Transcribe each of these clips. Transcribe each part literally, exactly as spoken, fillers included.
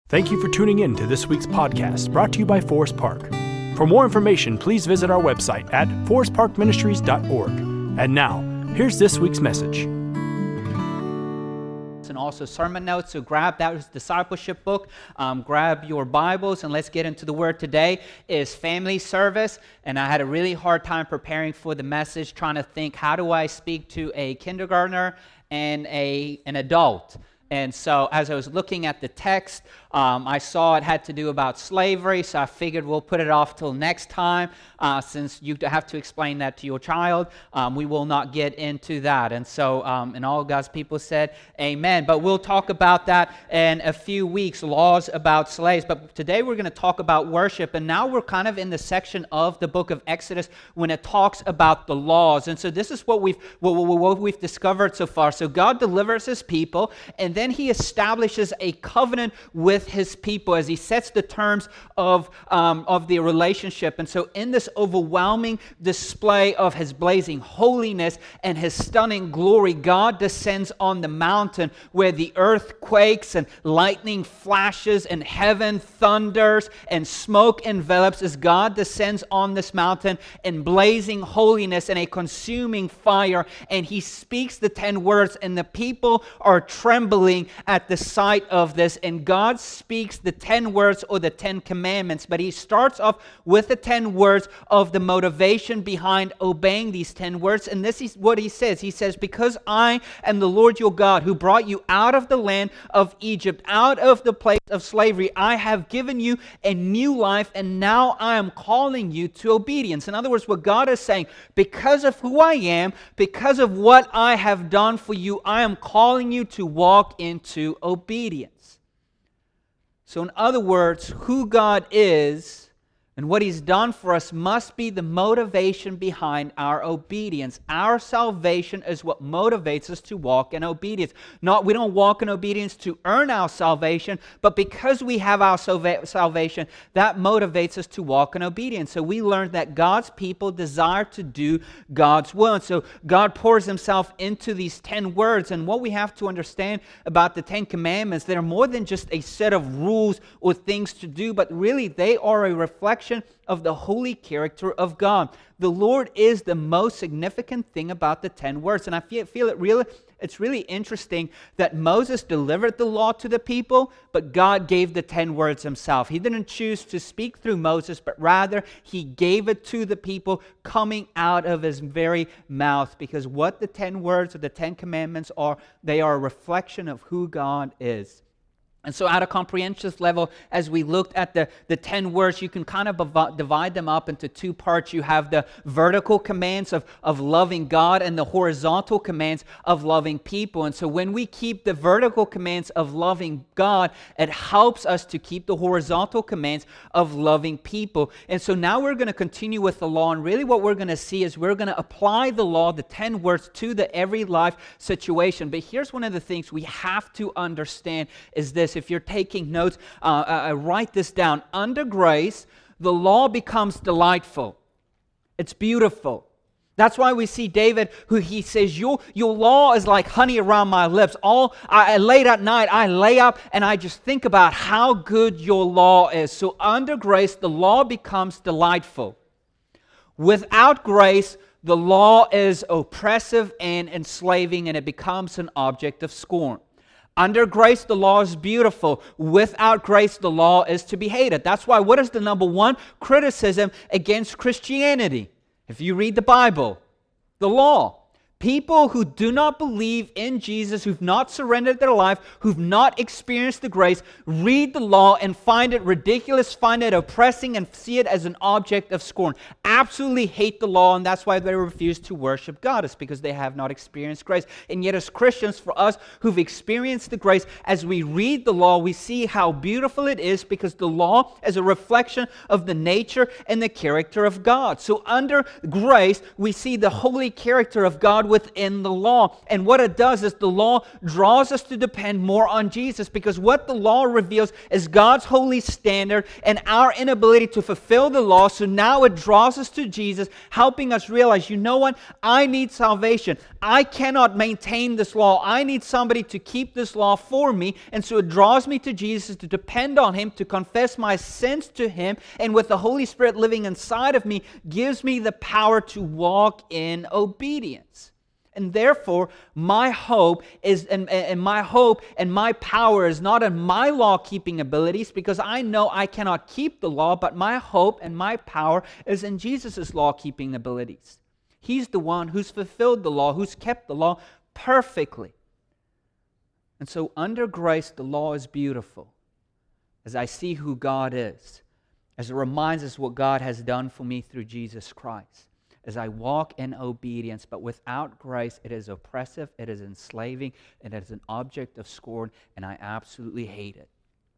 Thank you for tuning in to this week's podcast brought to you by Forest Park. For more information, please visit our website at forest park ministries dot org. And now, here's this week's message. And also sermon notes, so grab that discipleship book, um, grab your Bibles, and let's get into the Word. Today is family service, and I had a really hard time preparing for the message, trying to think, how do I speak to a kindergartner and a an adult? And so as I was looking at the text, um, I saw it had to do about slavery, so I figured we'll put it off till next time. Uh, since you have to explain that to your child, um, we will not get into that. And so, um, and all God's people said, amen. But we'll talk about that in a few weeks, laws about slaves. But today we're going to talk about worship. And now we're kind of in the section of the book of Exodus when it talks about the laws. And so this is what we've, what, what we've discovered so far. So God delivers his people, and then he establishes a covenant with his people as he sets the terms of, um, of the relationship. And so in this overwhelming display of his blazing holiness and his stunning glory, God descends on the mountain where the earth quakes and lightning flashes and heaven thunders and smoke envelops as God descends on this mountain in blazing holiness and a consuming fire, and he speaks the ten words, and the people are trembling at the sight of this. And God speaks the ten words or the ten commandments, but he starts off with the ten words of the motivation behind obeying these ten words. And this is what he says. He says, because I am the Lord your God who brought you out of the land of Egypt, out of the place of slavery. I have given you a new life, and now I am calling you to obedience. In other words, what God is saying, because of who I am, because of what I have done for you, I am calling you to walk into obedience. So in other words, who God is and what he's done for us must be the motivation behind our obedience. Our salvation is what motivates us to walk in obedience. Not, we don't walk in obedience to earn our salvation, but because we have our salva- salvation, that motivates us to walk in obedience. So we learned that God's people desire to do God's will. And so God pours himself into these ten words. And what we have to understand about the Ten Commandments, they're more than just a set of rules or things to do, but really they are a reflection of the holy character of God. The Lord is the most significant thing about the ten words. And I feel, feel it really, it's really interesting that Moses delivered the law to the people, but God gave the ten words himself. He didn't choose to speak through Moses, but rather he gave it to the people coming out of his very mouth. Because what the ten words or the Ten Commandments are, they are a reflection of who God is. And so at a comprehensive level, as we looked at the, the ten words, you can kind of divide them up into two parts. You have the vertical commands of, of loving God and the horizontal commands of loving people. And so when we keep the vertical commands of loving God, it helps us to keep the horizontal commands of loving people. And so now we're going to continue with the law. And really what we're going to see is we're going to apply the law, the ten words, to the every life situation. But here's one of the things we have to understand is this. If you're taking notes, uh, uh, write this down. Under grace, the law becomes delightful. It's beautiful. That's why we see David, who he says, your, your law is like honey around my lips. All I, late at night, I lay up and I just think about how good your law is. So under grace, the law becomes delightful. Without grace, the law is oppressive and enslaving, and it becomes an object of scorn. Under grace, the law is beautiful. Without grace, the law is to be hated. That's why, what is the number one criticism against Christianity? If you read the Bible, the law. People who do not believe in Jesus, who've not surrendered their life, who've not experienced the grace, read the law and find it ridiculous, find it oppressing, and see it as an object of scorn. Absolutely hate the law, and that's why they refuse to worship God. It's because they have not experienced grace. And yet as Christians, for us who've experienced the grace, as we read the law, we see how beautiful it is because the law is a reflection of the nature and the character of God. So under grace, we see the holy character of God within the law. And what it does is the law draws us to depend more on Jesus, because what the law reveals is God's holy standard and our inability to fulfill the law. So now it draws us to Jesus, helping us realize, you know what? I need salvation. I cannot maintain this law. I need somebody to keep this law for me. And so it draws me to Jesus to depend on Him, to confess my sins to Him, and with the Holy Spirit living inside of me, gives me the power to walk in obedience. And therefore, my hope is, and, and my hope and my power is not in my law-keeping abilities, because I know I cannot keep the law, but my hope and my power is in Jesus' law-keeping abilities. He's the one who's fulfilled the law, who's kept the law perfectly. And so under grace, the law is beautiful. As I see who God is, as it reminds us what God has done for me through Jesus Christ, as I walk in obedience. But without grace, it is oppressive, it is enslaving, it is an object of scorn, and I absolutely hate it.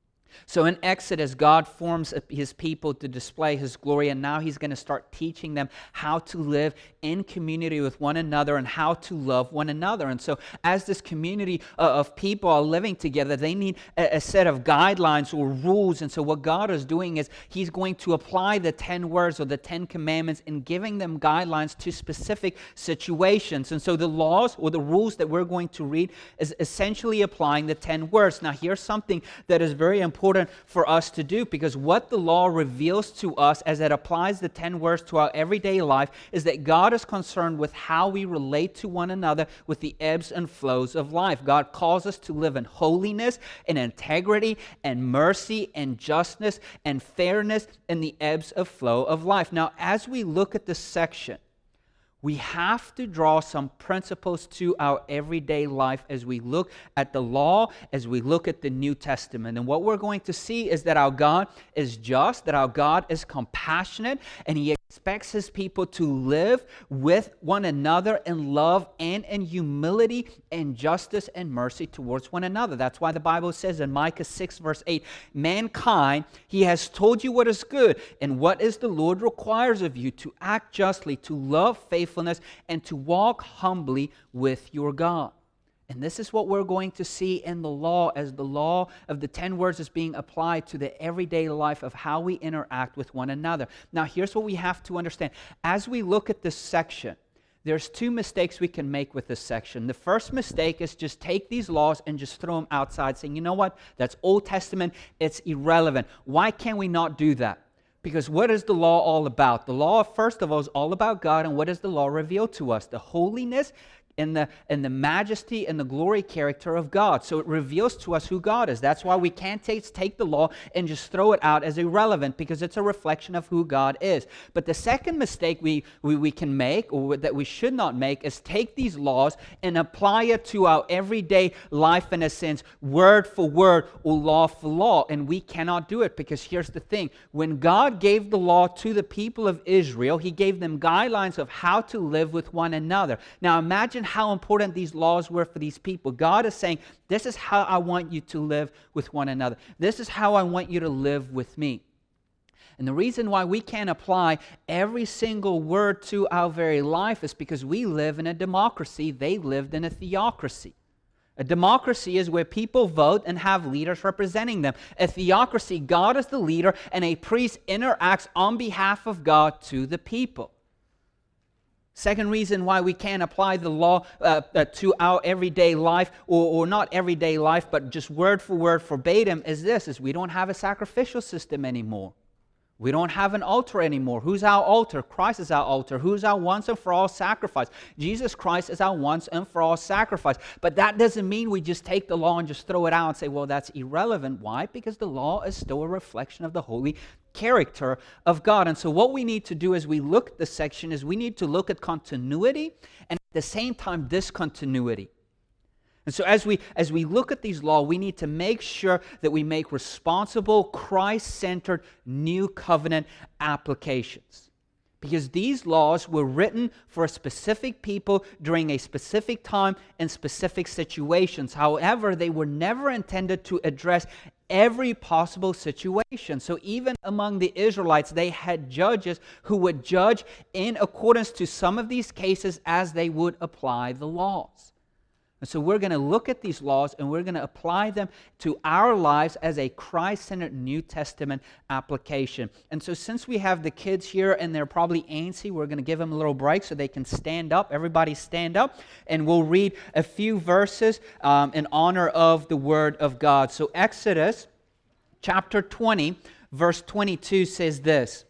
So in Exodus, God forms His people to display His glory, and now He's going to start teaching them how to live in community with one another and how to love one another. And so as this community of people are living together, they need a, a set of guidelines or rules. And so what God is doing is He's going to apply the ten words or the Ten Commandments and giving them guidelines to specific situations. And so the laws or the rules that we're going to read is essentially applying the ten words. Now here's something that is very important important for us to do, because what the law reveals to us as it applies the ten words to our everyday life is that God is concerned with how we relate to one another with the ebbs and flows of life. God calls us to live in holiness and integrity and mercy and justness and fairness in the ebbs of flow of life. Now, as we look at this section, we have to draw some principles to our everyday life as we look at the law, as we look at the New Testament. And what we're going to see is that our God is just, that our God is compassionate, and He expects His people to live with one another in love and in humility and justice and mercy towards one another. That's why the Bible says in Micah six verse eight, mankind, He has told you what is good, and what is the Lord requires of you, to act justly, to love faithfulness, and to walk humbly with your God. And this is what we're going to see in the law, as the law of the ten words is being applied to the everyday life of how we interact with one another. Now, here's what we have to understand. As we look at this section, there's two mistakes we can make with this section. The first mistake is just take these laws and just throw them outside, saying, you know what, that's Old Testament, it's irrelevant. Why can we not do that? Because what is the law all about? The law, first of all, is all about God, and what does the law reveal to us? The holiness and the, and the majesty and the glory character of God. So it reveals to us who God is. That's why we can't take, take the law and just throw it out as irrelevant, because it's a reflection of who God is. But the second mistake we, we, we can make, or that we should not make, is take these laws and apply it to our everyday life, in a sense, word for word or law for law. And we cannot do it, because here's the thing. When God gave the law to the people of Israel, He gave them guidelines of how to live with one another. Now imagine how important these laws were for these people. God is saying, this is how I want you to live with one another. This is how I want you to live with me. And the reason why we can't apply every single word to our very life is because we live in a democracy. They lived in a theocracy. A democracy is where people vote and have leaders representing them. A theocracy, God is the leader, and a priest interacts on behalf of God to the people. Second reason why we can't apply the law uh, uh, to our everyday life, or, or not everyday life, but just word for word verbatim, is this, is we don't have a sacrificial system anymore. We don't have an altar anymore. Who's our altar? Christ is our altar. Who's our once and for all sacrifice? Jesus Christ is our once and for all sacrifice. But that doesn't mean we just take the law and just throw it out and say, well, that's irrelevant. Why? Because the law is still a reflection of the holy character of God. And so what we need to do as we look at this section is we need to look at continuity and at the same time discontinuity. And so as we as we look at these laws, we need to make sure that we make responsible, Christ-centered, new covenant applications. Because these laws were written for a specific people during a specific time and specific situations. However, they were never intended to address every possible situation. So even among the Israelites, they had judges who would judge in accordance to some of these cases as they would apply the laws. And so we're going to look at these laws and we're going to apply them to our lives as a Christ-centered New Testament application. And so since we have the kids here and they're probably antsy, we're going to give them a little break so they can stand up. Everybody stand up, and we'll read a few verses um, in honor of the Word of God. So Exodus chapter twenty, verse twenty-two says this: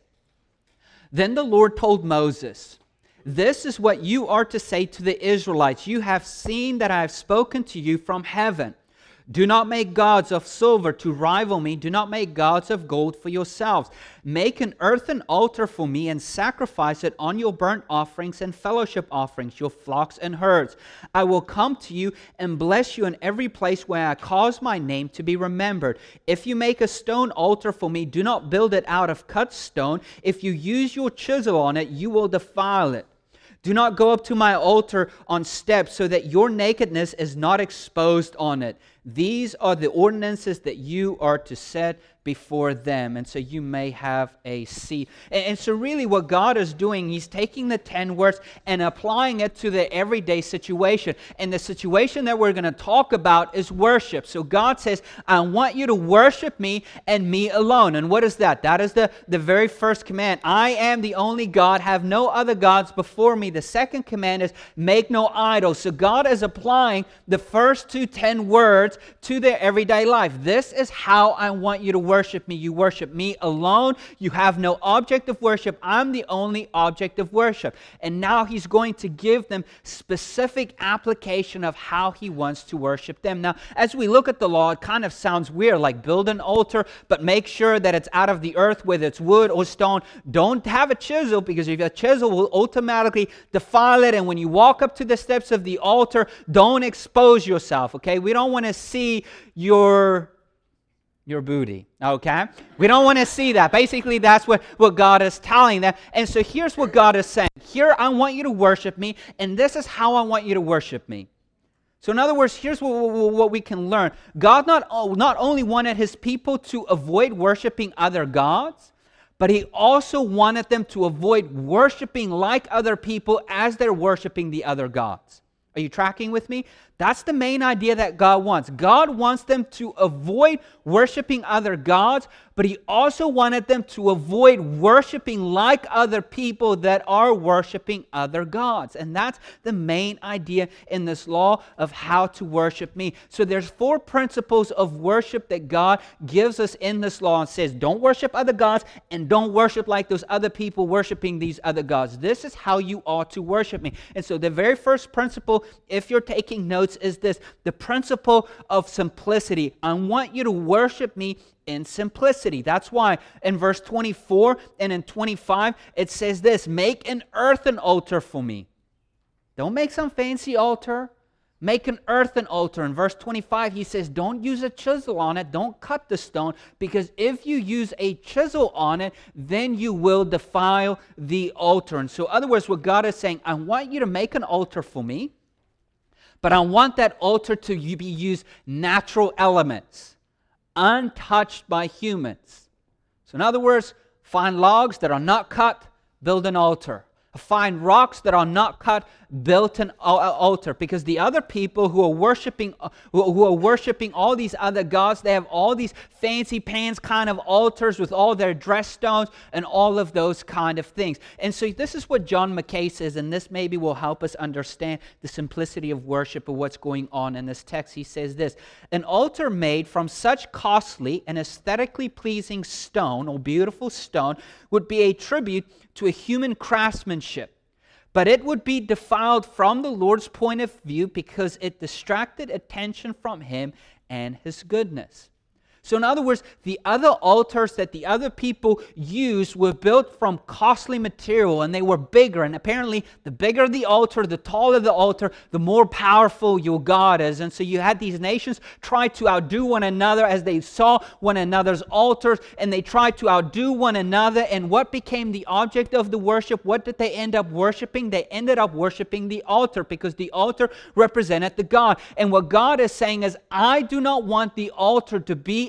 "Then the Lord told Moses, 'This is what you are to say to the Israelites. You have seen that I have spoken to you from heaven. Do not make gods of silver to rival me. Do not make gods of gold for yourselves. Make an earthen altar for me and sacrifice it on your burnt offerings and fellowship offerings, your flocks and herds. I will come to you and bless you in every place where I cause my name to be remembered. If you make a stone altar for me, do not build it out of cut stone. If you use your chisel on it, you will defile it. Do not go up to my altar on steps so that your nakedness is not exposed on it. These are the ordinances that you are to set before them.'" And so you may have a seat. And, and so really what God is doing, He's taking the ten words and applying it to the everyday situation. And the situation that we're going to talk about is worship. So God says, I want you to worship me and me alone. And what is that? That is the, the very first command. I am the only God. Have no other gods before me. The second command is make no idols. So God is applying the first two ten words to their everyday life. This is how I want you to worship me. You worship me alone. You have no object of worship. I'm the only object of worship. And now He's going to give them specific application of how He wants to worship them. Now, as we look at the law, it kind of sounds weird, like build an altar, but make sure that it's out of the earth, whether it's wood or stone. Don't have a chisel, because if a chisel will automatically defile it. And when you walk up to the steps of the altar, don't expose yourself, okay? We don't want to see your your booty, okay? We don't want to see that. Basically, that's what, what God is telling them. And so here's what God is saying. Here, I want you to worship me, and this is how I want you to worship me. So in other words, here's what, what, what we can learn. God not, not only wanted His people to avoid worshiping other gods, but He also wanted them to avoid worshiping like other people as they're worshiping the other gods. Are you tracking with me? That's the main idea that God wants. God wants them to avoid worshiping other gods, but He also wanted them to avoid worshiping like other people that are worshiping other gods. And that's the main idea in this law of how to worship me. So there's four principles of worship that God gives us in this law and says, don't worship other gods and don't worship like those other people worshiping these other gods. This is how you ought to worship me. And so the very first principle, if you're taking notes, is this: the principle of simplicity. I want you to worship me in simplicity. That's why in verse twenty-four and in twenty-five it says this: make an earthen altar for me. Don't make some fancy altar. Make an earthen altar. In verse twenty-five he says, don't use a chisel on it. Don't cut the stone, because if you use a chisel on it, then you will defile the altar. And so in other words, what God is saying, I want you to make an altar for me, but I want that altar to be used natural elements, untouched by humans. So in other words, find logs that are not cut, build an altar. Find rocks that are not cut, built an altar, because the other people who are worshiping who are worshiping all these other gods, they have all these fancy pants kind of altars with all their dress stones and all of those kind of things. And so this is what John Mackay says, and this maybe will help us understand the simplicity of worship of what's going on in this text. He says this: an altar made from such costly and aesthetically pleasing stone, or beautiful stone, would be a tribute to a human craftsmanship. But it would be defiled from the Lord's point of view because it distracted attention from Him and His goodness. So in other words, the other altars that the other people used were built from costly material, and they were bigger. And apparently, the bigger the altar, the taller the altar, the more powerful your God is. And so you had these nations try to outdo one another as they saw one another's altars, and they tried to outdo one another. And what became the object of the worship? What did they end up worshiping? They ended up worshiping the altar, because the altar represented the God. And what God is saying is, I do not want the altar to be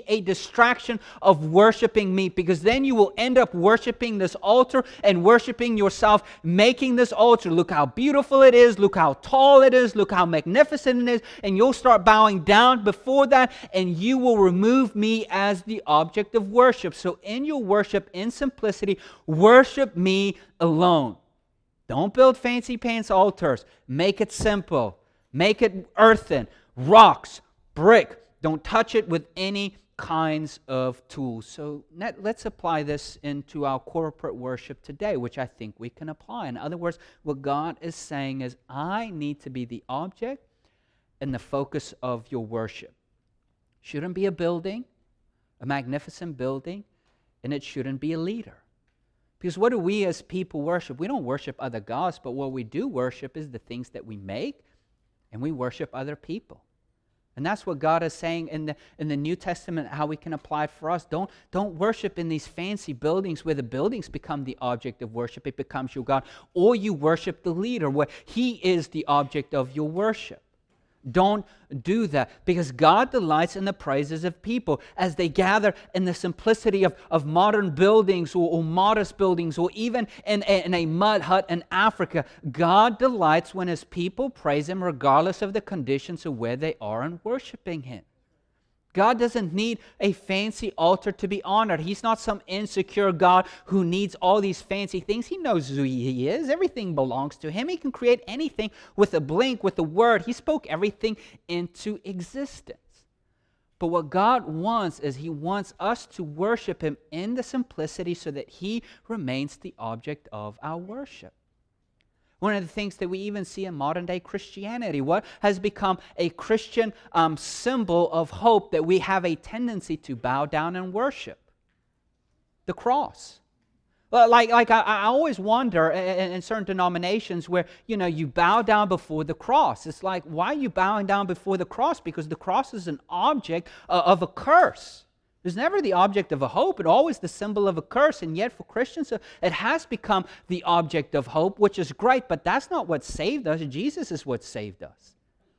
be a distraction of worshiping me, because then you will end up worshiping this altar and worshiping yourself, making this altar. Look how beautiful it is. Look how tall it is. Look how magnificent it is. And you'll start bowing down before that, and you will remove me as the object of worship. So in your worship, in simplicity, worship me alone. Don't build fancy pants altars. Make it simple. Make it earthen, rocks, brick. Don't touch it with any kinds of tools. So let, let's apply this into our corporate worship today, which I think we can apply. In other words, what God is saying is, I need to be the object and the focus of your worship. Shouldn't be a building, a magnificent building, and it shouldn't be a leader. Because what do we as people worship? We don't worship other gods, but what we do worship is the things that we make, and we worship other people. And that's what God is saying in the in the New Testament, how we can apply it for us. Don't, don't worship in these fancy buildings where the buildings become the object of worship. It becomes your God. Or you worship the leader where he is the object of your worship. Don't do that, because God delights in the praises of people as they gather in the simplicity of, of modern buildings or, or modest buildings, or even in a, in a mud hut in Africa. God delights when his people praise him regardless of the conditions of where they are in worshiping him. God doesn't need a fancy altar to be honored. He's not some insecure God who needs all these fancy things. He knows who he is. Everything belongs to him. He can create anything with a blink, with a word. He spoke everything into existence. But what God wants is he wants us to worship him in the simplicity so that he remains the object of our worship. One of the things that we even see in modern day Christianity, what has become a Christian um, symbol of hope that we have a tendency to bow down and worship? The cross. Well, like, like I, I always wonder in, in certain denominations where, you know, you bow down before the cross. It's like, why are you bowing down before the cross? Because the cross is an object uh, of a curse. It's never the object of a hope, it's always the symbol of a curse, and yet for Christians it has become the object of hope, which is great, but that's not what saved us. Jesus is what saved us.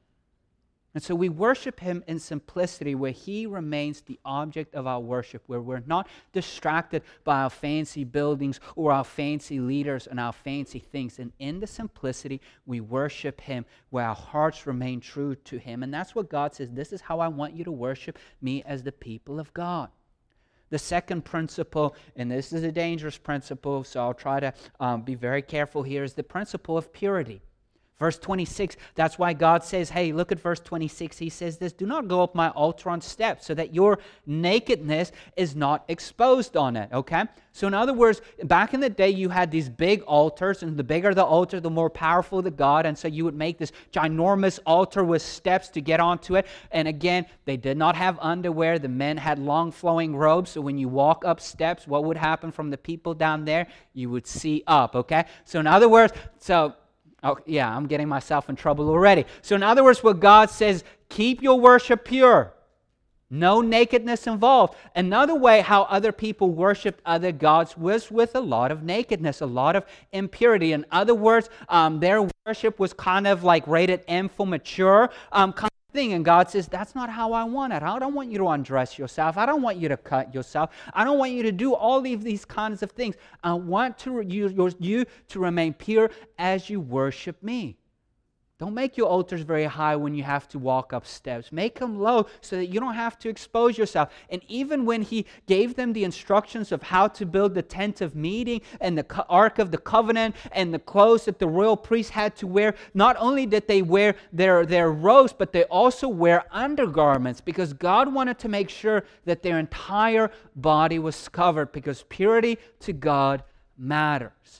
And so we worship him in simplicity, where he remains the object of our worship, where we're not distracted by our fancy buildings or our fancy leaders and our fancy things. And in the simplicity, we worship him, where our hearts remain true to him. And that's what God says, this is how I want you to worship me as the people of God. The second principle, and this is a dangerous principle, so I'll try to um, be very careful here, is the principle of purity. Verse twenty-six, that's why God says, hey, look at verse twenty-six. He says this, do not go up my altar on steps, so that your nakedness is not exposed on it, okay? So in other words, back in the day, you had these big altars, and the bigger the altar, the more powerful the God, and so you would make this ginormous altar with steps to get onto it. And again, they did not have underwear. The men had long flowing robes, so when you walk up steps, what would happen from the people down there? You would see up, okay? So in other words, so... Oh, yeah, I'm getting myself in trouble already. So in other words, what God says, keep your worship pure. No nakedness involved. Another way how other people worshiped other gods was with a lot of nakedness, a lot of impurity. In other words, um, their worship was kind of like rated M for mature, um, kind of thing. And God says, that's not how I want it. I don't want you to undress yourself. I don't want you to cut yourself. I don't want you to do all of these kinds of things. I want to you, you to remain pure as you worship me. Don't make your altars very high when you have to walk up steps. Make them low so that you don't have to expose yourself. And even when he gave them the instructions of how to build the tent of meeting and the Ark of the Covenant and the clothes that the royal priests had to wear, not only did they wear their, their robes, but they also wear undergarments, because God wanted to make sure that their entire body was covered, because purity to God matters.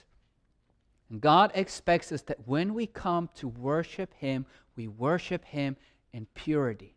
God expects us that when we come to worship him, we worship him in purity.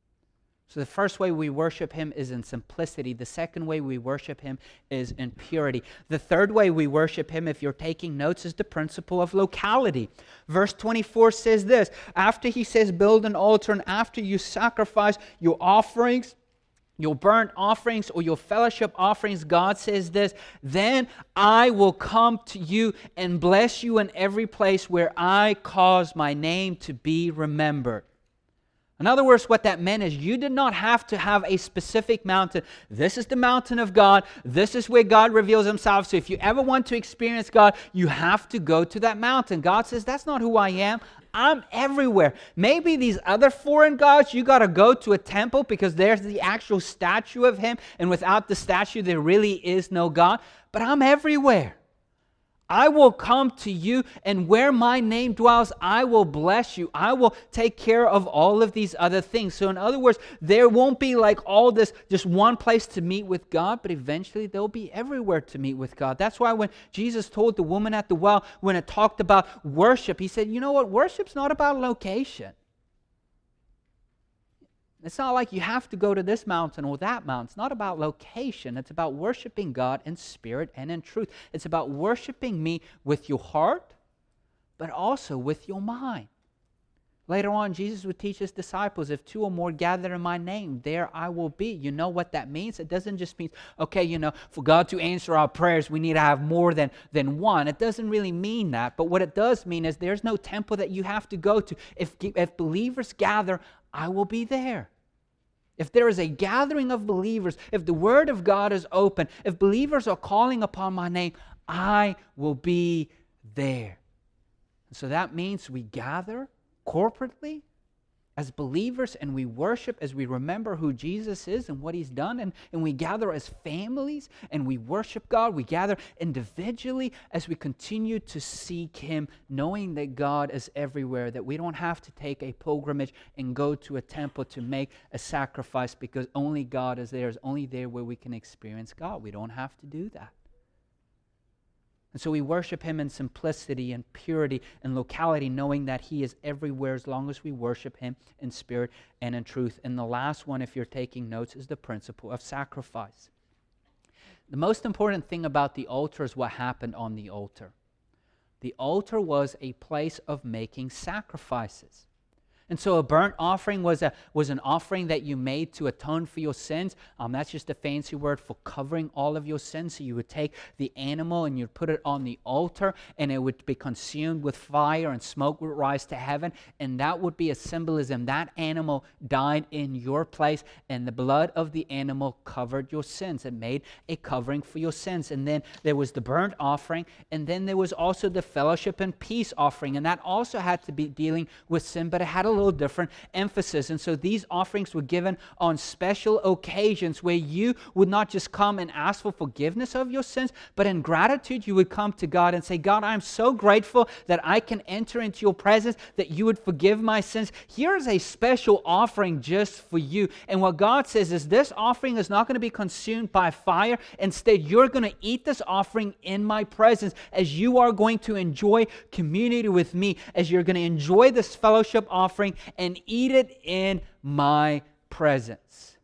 So the first way we worship him is in simplicity. The second way we worship him is in purity. The third way we worship him, if you're taking notes, is the principle of locality. Verse twenty-four says this, after he says build an altar, and after you sacrifice your offerings, your burnt offerings or your fellowship offerings, God says this, then I will come to you and bless you in every place where I cause my name to be remembered. In other words, what that meant is you did not have to have a specific mountain. This is the mountain of God. This is where God reveals himself. So if you ever want to experience God, you have to go to that mountain. God says, that's not who I am. I'm everywhere. Maybe these other foreign gods, you got to go to a temple because there's the actual statue of him. And without the statue, there really is no God. But I'm everywhere. I will come to you, and where my name dwells, I will bless you. I will take care of all of these other things. So in other words, there won't be like all this, just one place to meet with God, but eventually they'll be everywhere to meet with God. That's why when Jesus told the woman at the well, when it talked about worship, he said, you know what, worship's not about location. It's not like you have to go to this mountain or that mountain. It's not about location. It's about worshiping God in spirit and in truth. It's about worshiping me with your heart, but also with your mind. Later on, Jesus would teach his disciples, if two or more gather in my name, there I will be. You know what that means? It doesn't just mean, okay, you know, for God to answer our prayers, we need to have more than, than one. It doesn't really mean that. But what it does mean is there's no temple that you have to go to. If, if believers gather, I will be there. If there is a gathering of believers, if the Word of God is open, if believers are calling upon my name, I will be there. And so that means we gather corporately as believers and we worship as we remember who Jesus is and what he's done. And, and we gather as families and we worship God. We gather individually as we continue to seek him, knowing that God is everywhere, that we don't have to take a pilgrimage and go to a temple to make a sacrifice because only God is there. It's only there where we can experience God. We don't have to do that. And so we worship him in simplicity and purity and locality, knowing that he is everywhere as long as we worship him in spirit and in truth. And the last one, if you're taking notes, is the principle of sacrifice. The most important thing about the altar is what happened on the altar. The altar was a place of making sacrifices. And so a burnt offering was a was an offering that you made to atone for your sins. Um, that's just a fancy word for covering all of your sins. So you would take the animal and you'd put it on the altar and it would be consumed with fire and smoke would rise to heaven. And that would be a symbolism. That animal died in your place and the blood of the animal covered your sins. It made a covering for your sins. And then there was the burnt offering, and then there was also the fellowship and peace offering. And that also had to be dealing with sin, but it had a little different emphasis. And so these offerings were given on special occasions where you would not just come and ask for forgiveness of your sins, but in gratitude you would come to God and say, God, I'm so grateful that I can enter into your presence, that you would forgive my sins. Here's a special offering just for you. And what God says is this offering is not going to be consumed by fire. Instead, you're going to eat this offering in my presence as you are going to enjoy community with me, as you're going to enjoy this fellowship offering and eat it in my presence.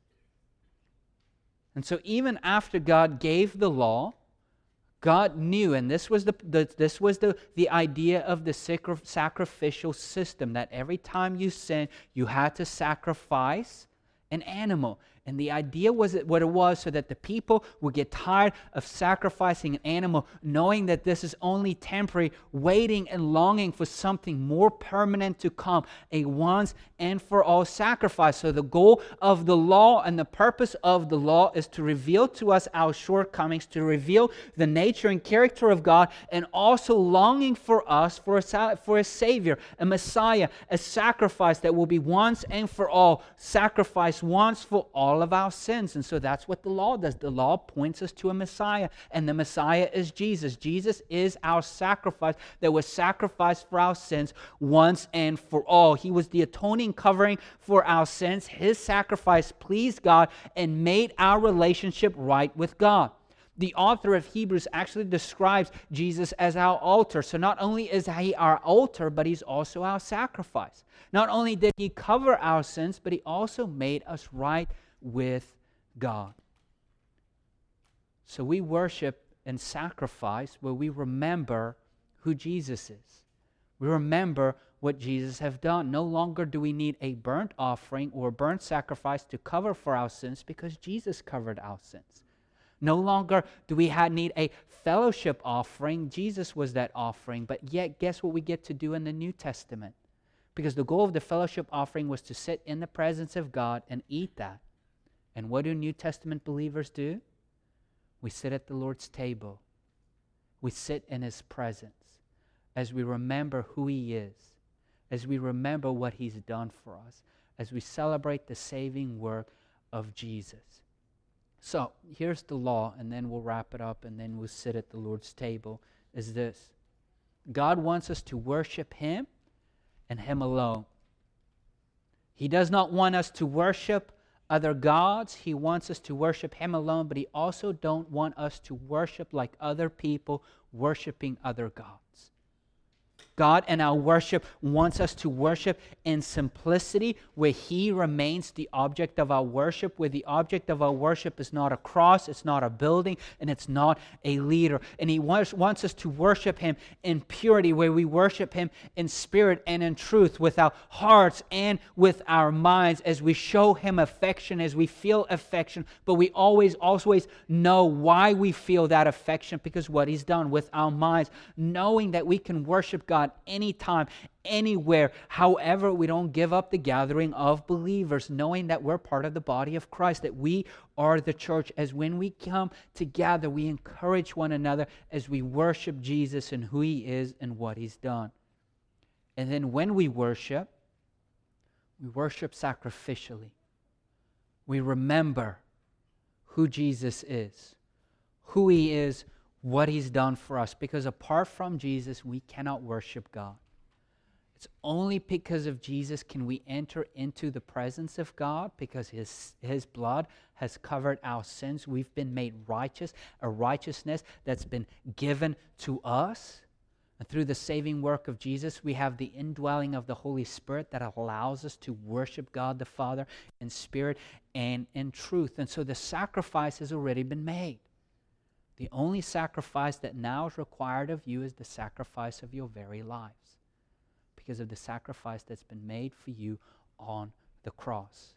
And so even after God gave the law, God knew, and this was the, the this was the, the idea of the sacri- sacrificial system, that every time you sin, you had to sacrifice an animal. And the idea was that what it was so that the people would get tired of sacrificing an animal, knowing that this is only temporary, waiting and longing for something more permanent to come, a once and for all sacrifice. So the goal of the law and the purpose of the law is to reveal to us our shortcomings, to reveal the nature and character of God, and also longing for us for a, for a Savior, a Messiah, a sacrifice that will be once and for all, sacrifice once for all of our sins. And so that's what the law does. The law points us to a Messiah, and the Messiah is Jesus. Jesus is our sacrifice that was sacrificed for our sins once and for all. He was the atoning covering for our sins. His sacrifice pleased God and made our relationship right with God. The author of Hebrews actually describes Jesus as our altar. So not only is he our altar, but he's also our sacrifice. Not only did he cover our sins, but he also made us right with God. So we worship and sacrifice where we remember who Jesus is. We remember what Jesus has done. No longer do we need a burnt offering or burnt sacrifice to cover for our sins because Jesus covered our sins. No longer do we have, need a fellowship offering. Jesus was that offering. But yet, guess what we get to do in the New Testament? Because the goal of the fellowship offering was to sit in the presence of God and eat that. And what do New Testament believers do? We sit at the Lord's table. We sit in His presence as we remember who He is, as we remember what He's done for us, as we celebrate the saving work of Jesus. So here's the law, and then we'll wrap it up, and then we'll sit at the Lord's table, is this. God wants us to worship Him and Him alone. He does not want us to worship other gods. He wants us to worship Him alone, but He also don't want us to worship like other people worshiping other gods. God in our worship wants us to worship in simplicity, where He remains the object of our worship, where the object of our worship is not a cross, it's not a building, and it's not a leader. And He wants, wants us to worship Him in purity, where we worship Him in spirit and in truth, with our hearts and with our minds, as we show Him affection, as we feel affection, but we always, always know why we feel that affection, because what He's done with our minds, knowing that we can worship God anytime, anywhere. However, we don't give up the gathering of believers, knowing that we're part of the body of Christ, that we are the church. As when we come together, we encourage one another as we worship Jesus and who He is and what He's done. And then when we worship, we worship sacrificially. We remember who Jesus is, who He is, what He's done for us. Because apart from Jesus, we cannot worship God. It's only because of Jesus can we enter into the presence of God, because His, His blood has covered our sins. We've been made righteous, a righteousness that's been given to us. And through the saving work of Jesus, we have the indwelling of the Holy Spirit that allows us to worship God the Father in spirit and in truth. And so the sacrifice has already been made. The only sacrifice that now is required of you is the sacrifice of your very lives, because of the sacrifice that's been made for you on the cross.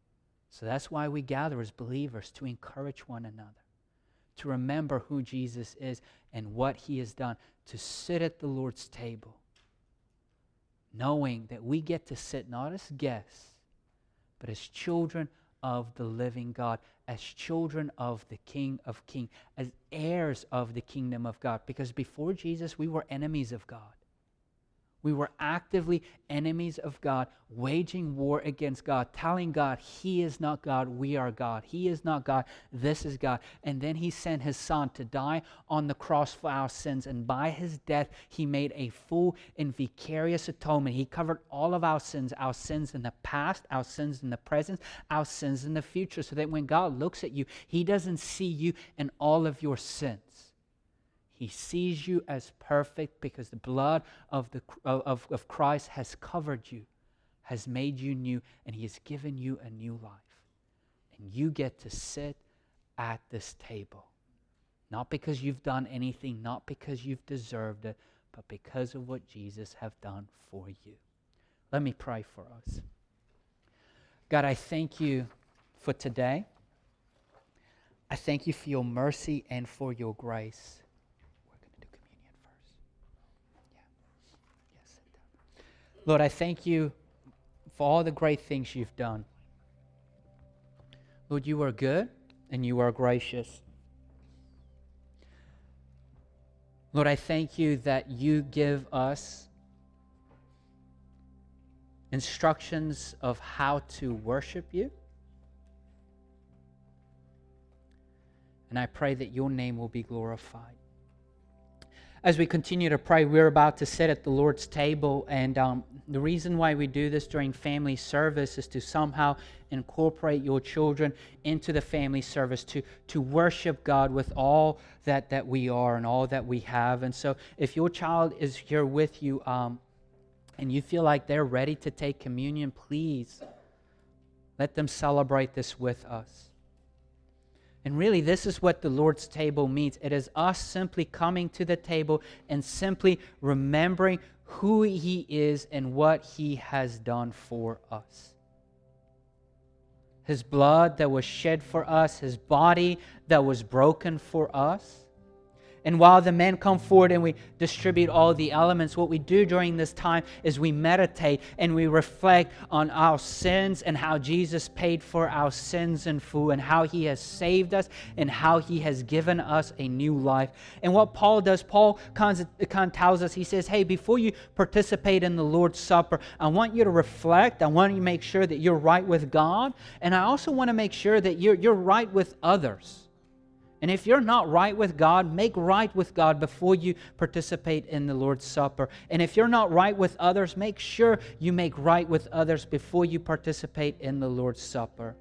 So that's why we gather as believers, to encourage one another, to remember who Jesus is and what He has done, to sit at the Lord's table, knowing that we get to sit not as guests, but as children of the living God, as children of the King of Kings, as heirs of the kingdom of God. Because before Jesus, we were enemies of God. We were actively enemies of God, waging war against God, telling God He is not God, we are God. He is not God, this is God. And then He sent His Son to die on the cross for our sins. And by His death, He made a full and vicarious atonement. He covered all of our sins, our sins in the past, our sins in the present, our sins in the future, so that when God looks at you, He doesn't see you in all of your sins. He sees you as perfect, because the blood of, the, of, of Christ has covered you, has made you new, and He has given you a new life. And you get to sit at this table, not because you've done anything, not because you've deserved it, but because of what Jesus has done for you. Let me pray for us. God, I thank You for today. I thank You for Your mercy and for Your grace. Lord, I thank You for all the great things You've done. Lord, You are good and You are gracious. Lord, I thank You that You give us instructions of how to worship You. And I pray that Your name will be glorified. As we continue to pray, we're about to sit at the Lord's table, and um, the reason why we do this during family service is to somehow incorporate your children into the family service, to, to worship God with all that, that we are and all that we have. And so if your child is here with you um, and you feel like they're ready to take communion, please let them celebrate this with us. And really, this is what the Lord's table means. It is us simply coming to the table and simply remembering who He is and what He has done for us. His blood that was shed for us, His body that was broken for us. And while the men come forward and we distribute all the elements, what we do during this time is we meditate and we reflect on our sins and how Jesus paid for our sins in full and how He has saved us and how He has given us a new life. And what Paul does, Paul kind of, kind of tells us, he says, hey, before you participate in the Lord's Supper, I want you to reflect. I want you to make sure that you're right with God. And I also want to make sure that you're, you're right with others. And if you're not right with God, make right with God before you participate in the Lord's Supper. And if you're not right with others, make sure you make right with others before you participate in the Lord's Supper.